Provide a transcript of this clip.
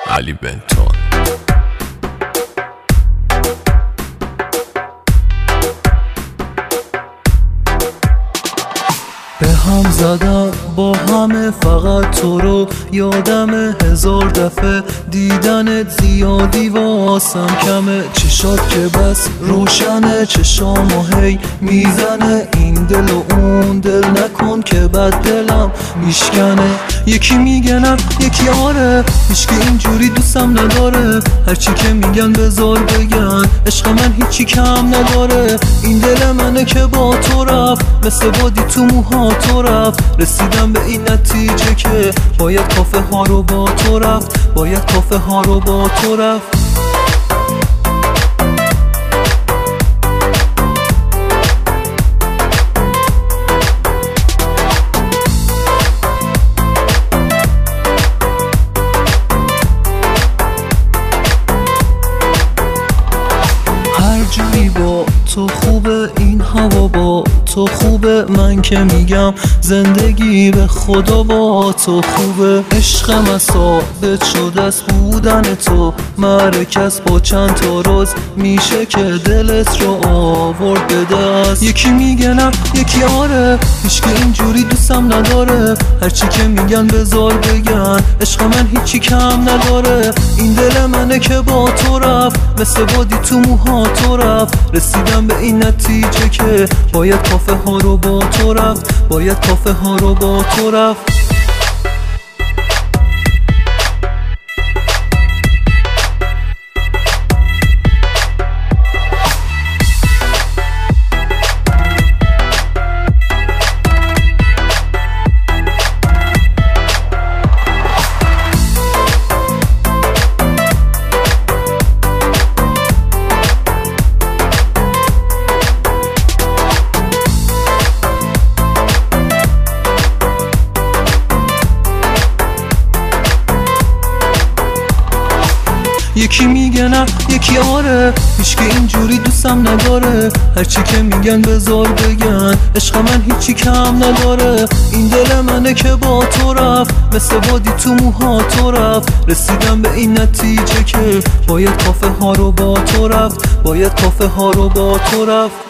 علی بنتون. به هم زدم با همه فقط تو رو یادم، هزار دفعه دیدنت زیادی واسم کمه. چشات که بس روشنه، چشامو هی میزنه، این دل و اون دل نکن که بد دلم میشکنه. یکی میگه نه یکی آره، هیچکی اینجوری دوستم نداره، هرچی که میگن بذار بگن، عشق من هیچی کم نداره. این دل منه که با تو رفت، مثل بادی تو موها تو رفت. رسیدم به این نتیجه که باید کافه ها رو با تو رفت، باید کافه ها رو با تو رفت. هر جایی با تو خوبه، این هوا با تو خوبه، من که میگم زندگی به خدا با تو خوبه. عشقم از ثابت شده است بودن تو، مرکز با چند تا روز میشه که دلت رو آورد به دست. یکی میگه نه یکی آره، هیچکی اینجوری دوستم نداره، هرچی که میگن بذار بگن، عشق من هیچی کم نداره. این دل منه که با تو رفت، مثل بادی تو موها تو رفت. رسیدم به این نتیجه که باید کافه ها رو با تو رفت، باید کافه ها رو با تو رفت. یکی میگه نه یکی آره، هیچکی اینجوری دوستم نداره، هرچی که میگن بذار بگن، عشق من هیچی کم نداره. این دل منه که با تو رفت، مثل بادی تو موها تو رفت. رسیدم به این نتیجه که باید کافه ها رو با تو رفت، باید کافه ها رو با تو رفت.